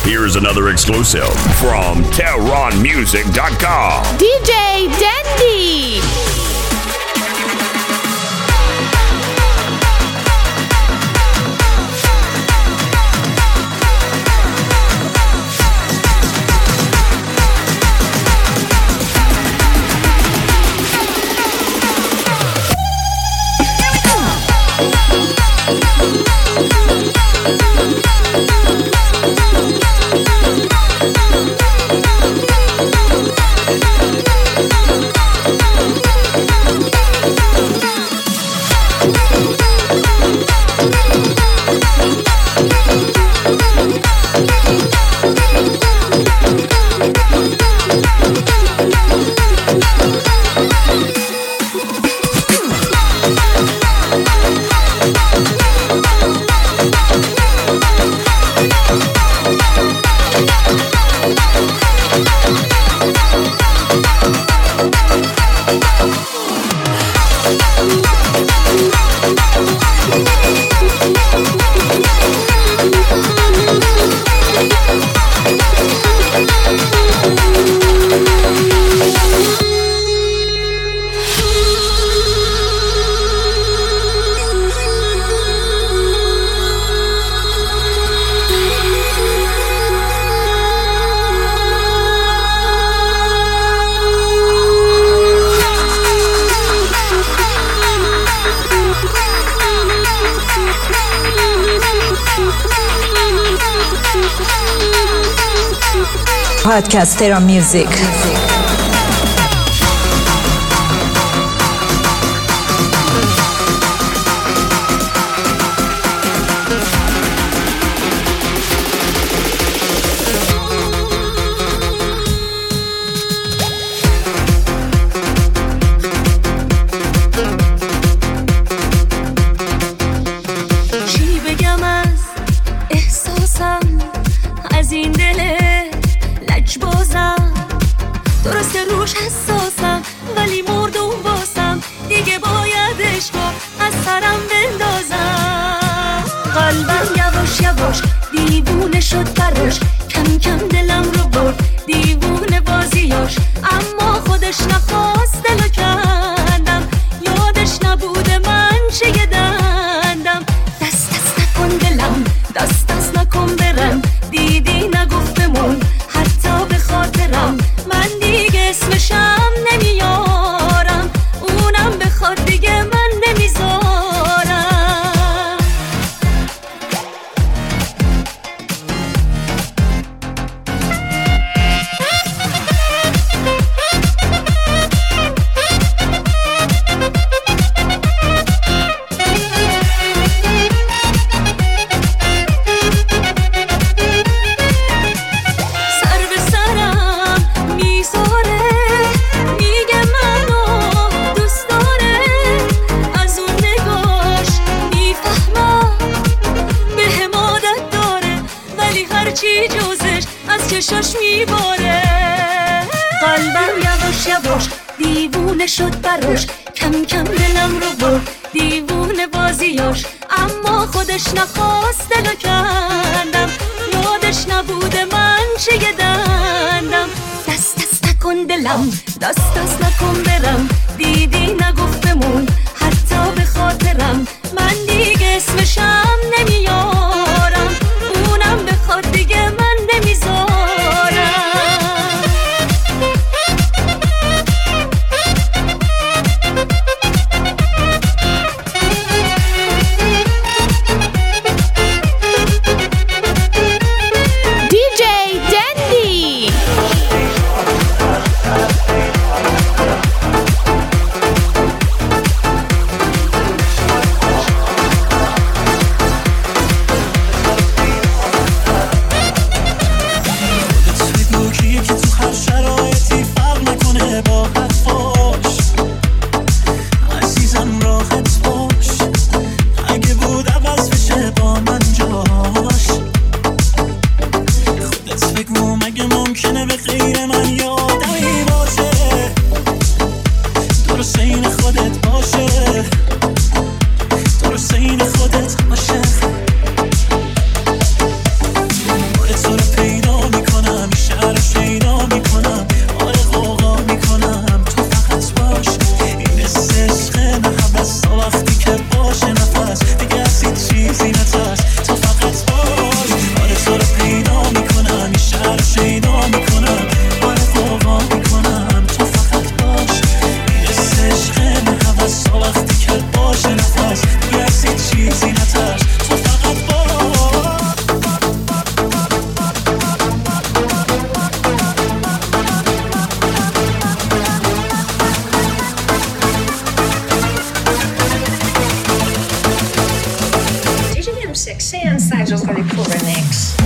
Here's another exclusive from TehranMusic.com. DJ Dandy. Podcast Tehran Music. sexy and I just got a cool remix.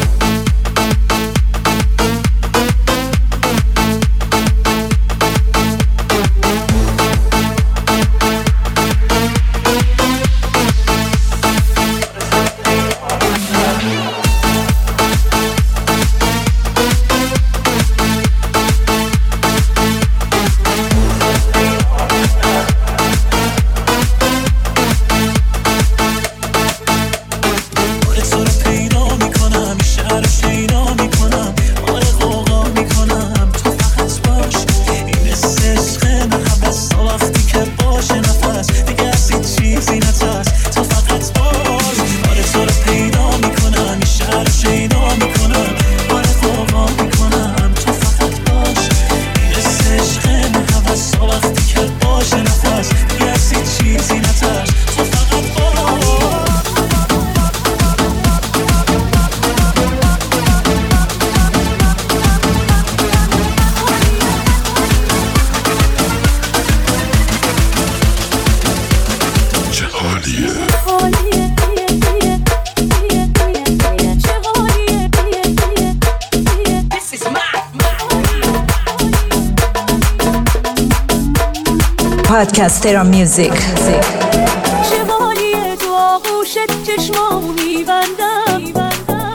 Podcast Terra Music. شوالیه تو آغوشت چشمامو میبندم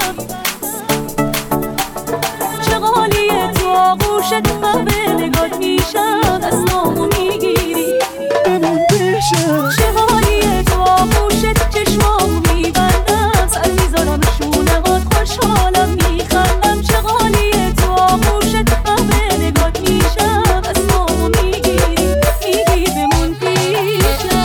شوالیه تو آغوشت همه نگات میشم دستامو میگیری شوالیه تو آغوشت چشمامو میبندم سر میذارم شونه هات خوشحالم میخندم شوالیه تو آغوشت همه نگات میشم دستامو میگیری بمون پیشم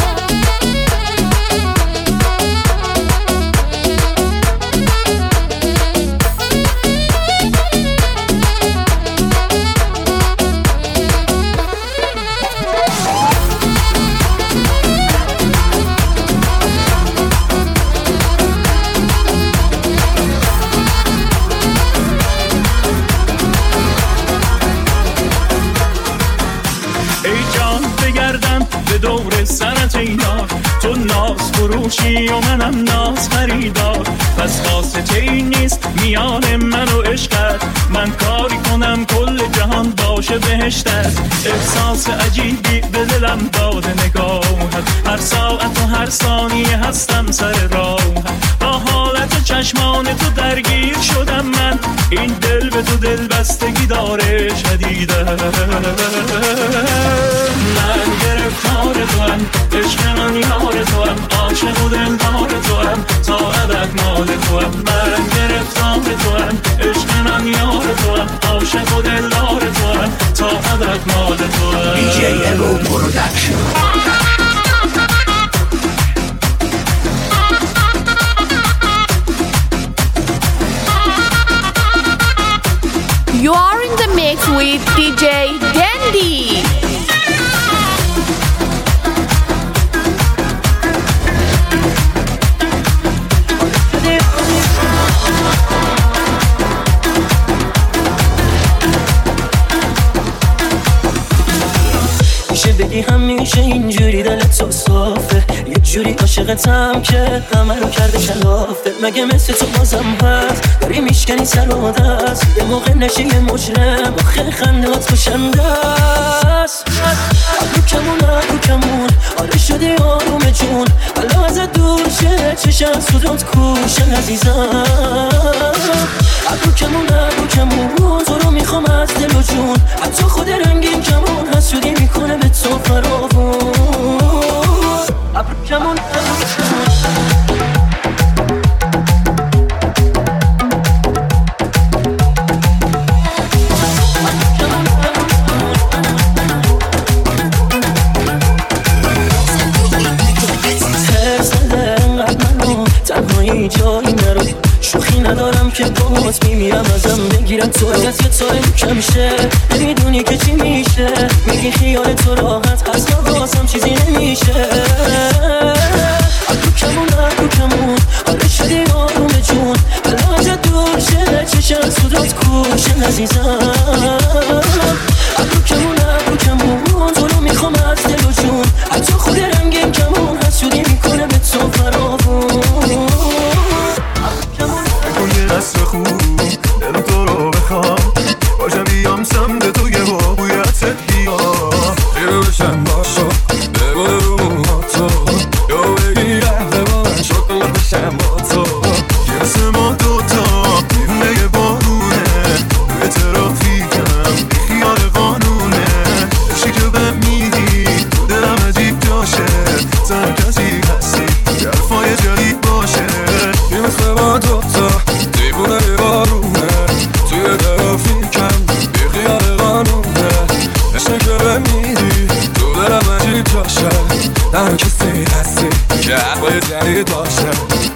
دور سرت اینا تو ناز فروشی و منم ناز خریدار پس واسطه این نیست میان من و عشقت من کاری کنم کل جهان باشه بهشتت احساس عجیبی به دلم داده نگاهت هر ساعت و هر ثانیه هستم سر راهت با حالت چشمان تو درگیر شدم من این دل به تو دل بستگی داره شدیده من گرفتار تو هم عشق من یار تو هم عاشق و دلدار تو هم تا ابد مال تو هم من گرفتار تو هم عشق من یار تو هم عاشق و دلدار تو هم تا ابد مال تو هم DJ Evo Production. You are in the mix with DJ Dandy. میشه بگی همیشه اینجوری دلت تو صافه یه جوری عاشقتم که همه رو کرده کلافه مگه مثل تو بازم هست داری میشکنی سر و دست یه موقع نشی یه مجرم آخه خندهات خوشنده است رو کمون آره شدی آروم جون حالا ازت دور شه چشم سودات کوشن عزیزم رو کمون تو رو میخوام از دل و جون حتی خود رنگین کمون هست شدی میکنه به تو فراغون ابرو کمون تنهایی جایی نرو شوخی ندارم که باهات میمیرم ازم بگیرم تو ازت یه تایم کم شه نمیدونی که چی میشه میگی خیال تو راحت هست یا واسم چیزی نمیشه رو کمون حالا شدی آروم جون حالا ازت دور شه چشم سودات کوشن عزیزم رو کمون تو رو میخوام از دل و جون حتی خود رنگین کمون هست شدی میکنه به تو فراغون در کسی هستی که حقای جدید باشه.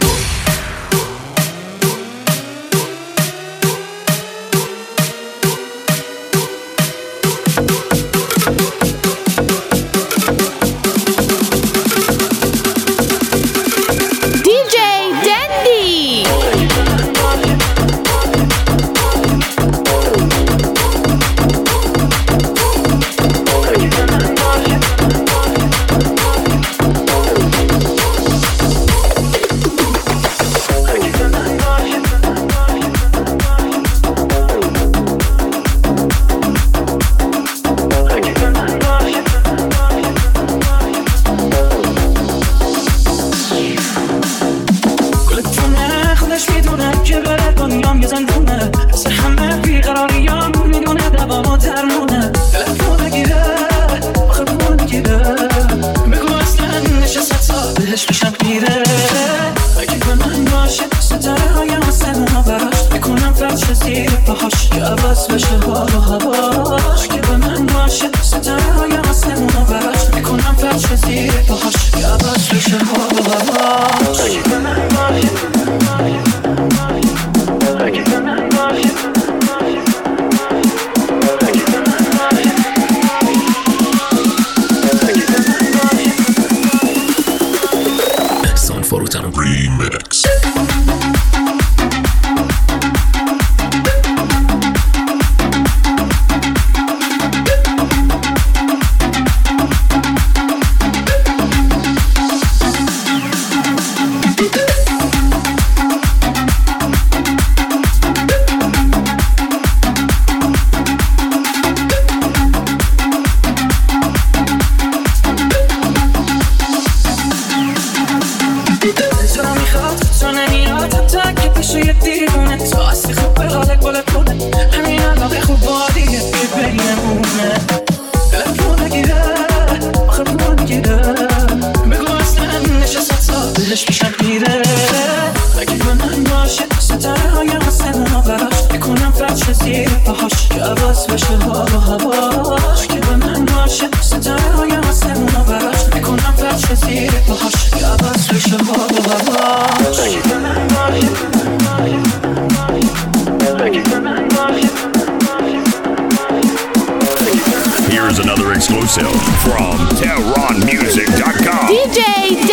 Here's another exclusive from TehranMusic.com. DJ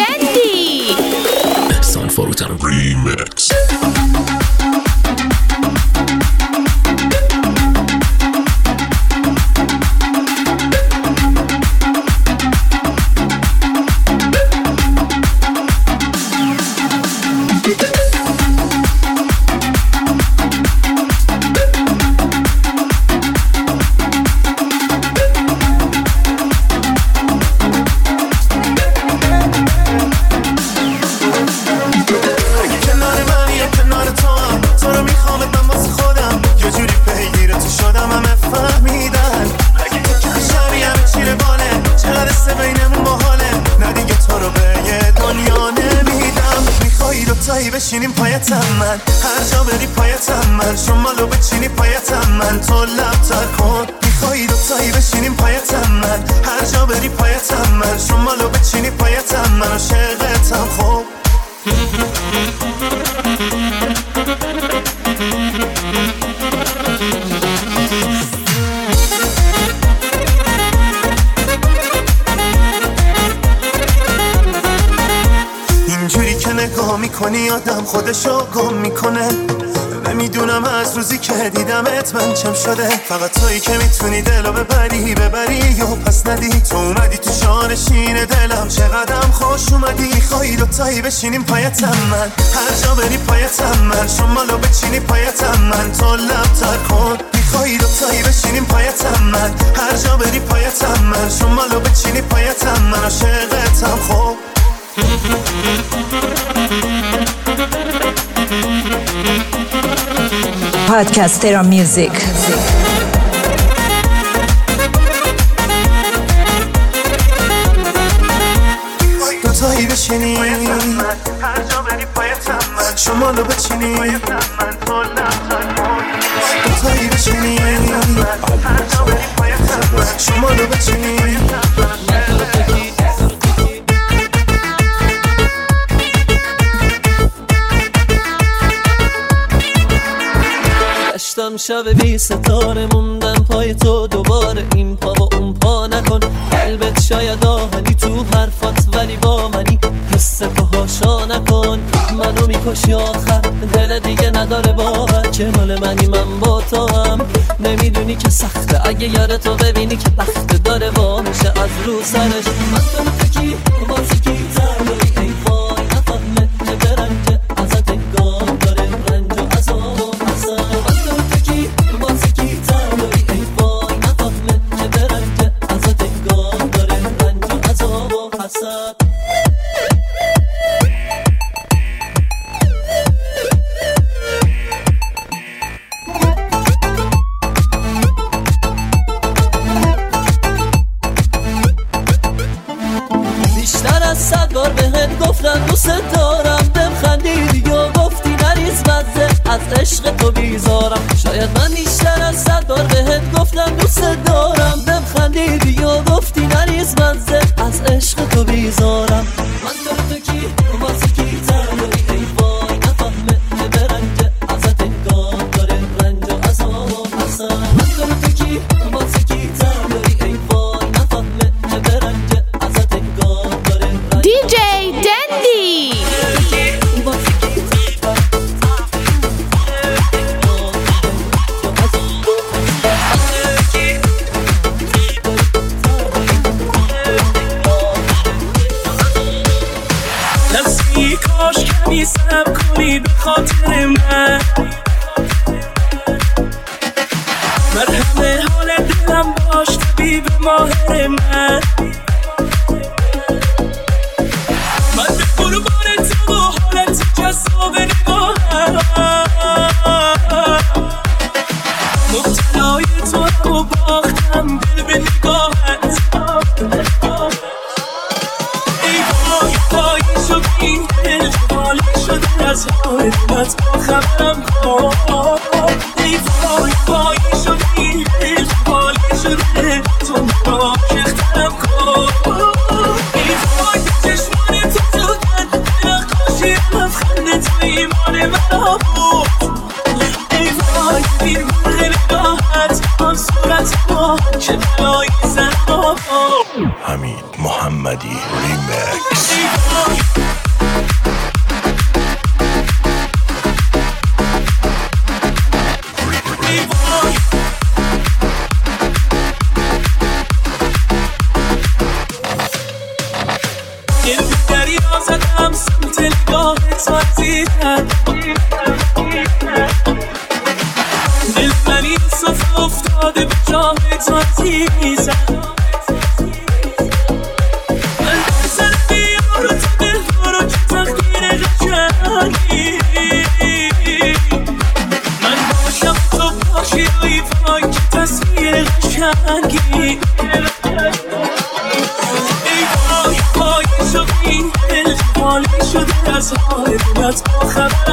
Dandy. Son Forutan Remix. بشینیم پایتم من هر جا بری پایتم من شمالو بچینی پایتم من تو لبتر کن میخوایی دوتایی بشینیم پایتم من هر جا بری پایتم من شمالو بچینی پایتم من عاشقتم خوب اینجوری که نگاه میکنی آدم خودشو گم میکنه نمیدونم از روزی که دیدمت من چم شده فقط تویی که میتونی دلو ببری یا پس ندی تو اومدی تو جانشین دلم چقدرم خوش اومدی خواهی دوتایی بشینیم پایتم من هر جا بری پایتم من شمالو بچینی پایتم من تو لبتر کن میخوایی دوتایی بشینیم پایتم من هر جا بری پایتم من شمالو بچینی پایتم من عاشقتم خوب Podcast Terran Music. دوتایی بشینی هر جا بری پایتم من شمالو بچینی دوتایی بشینی هر جا بری پایتم من شمالو بچینی شب بی ستاره موندم پای تو دوباره، این پا و اون پا نکن، قلبت شاید آهنی تو حرفات ولی با منی، حس پاهاشا نکن، منو میکشی آخر، دل دیگه نداره باور که مال منی من با تو هم، نمیدونی که سخته اگه یاره تو ببینی که بخت داره باشه از رو سرش، من تو تکی بازی کی تنهایی ای وای نفهمه که برنجه ازت انگام داره رنج و عذاب و حسن، من تو تکی بازی کی تنهایی ای وای نفهمه که برنجه ازت انگام داره رنج و عذاب و حسن. بیشتر از 100 بار بهت گفتم دوست دارم، بهم خندیدی و گفتی نریز مزه از عشق تو بیزارم، شاید من بیشتر از 100 بار بهت گفتم دوست دارم، بهم خندیدی و گفتی نریز مزه از عشق تو بیزارم، من تو کی واسه کی تنهایی ای وای نفهمه که برنجه ازت انگام داره رنج و عذاب و حسن، من تو کی واسه کی تنهایی ای وای نفهمه که برنجه ازت انگام داره DJ Dandy. لبسی کاش کمی صبر کنی به خاطر من، مرهم حال دلم باش طبیب ماهر من، من به قربان تو و حالت جذاب نگاهم، مبتلای تو رو باختم دل به نگاهت، ای وای وای شد این دل جوالی شده از حال دلت با خبرم کن، ای وای وای شد این دل جوالی شده تو ناکخترم کن، ای وای چشمان تو زودن نقاشی لبخند تو ایمان من بود، ای وای این مرغ نگاهت آن صورت ما که بلایی زن ما حمید محمدی ریمکس. این دریا زدم سمت نگاه تو دیدم، دل منی صف افتاده به جاه تو دیزم، من بزن بیارو تو دل برو که تقدیر قشنگی، من باشم تو باشی ای وای که تصویر قشنگی، ای وای وای شد این دل جوالی شده از حال دلت با خبر